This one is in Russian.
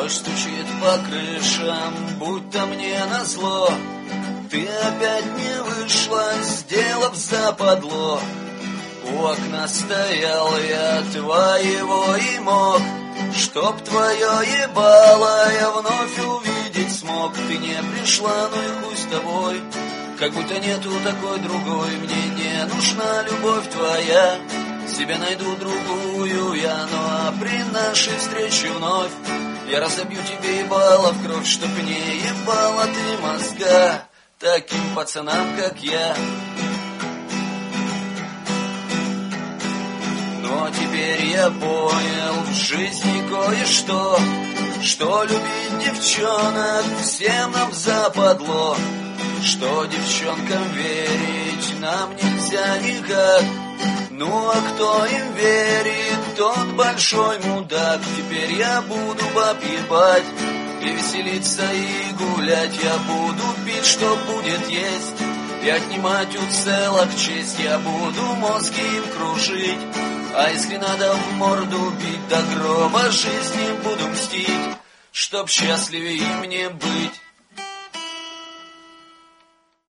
Дождь стучит по крышам, будто мне назло. Ты опять не вышла, сделав западло. У окна стоял я твоего и мог, чтоб твое ебало я вновь увидеть смог. Ты не пришла, ну и хуй с тобой, как будто нету такой другой. Мне не нужна любовь твоя, себе найду другую я. Ну а при нашей встрече вновь я разобью тебе ебало в кровь, чтоб не ебала ты мозга таким пацанам, как я. Но теперь я понял в жизни кое-что, что любить девчонок всем нам западло, что девчонкам верить нам нельзя никак. Ну а кто им верит, тот большой мудак. Теперь я буду баб ебать и веселиться и гулять. Я буду пить, что будет есть, и отнимать у целок честь. Я буду мозги им кружить, а если надо в морду бить, до гроба жизни буду мстить, чтоб счастливее мне быть.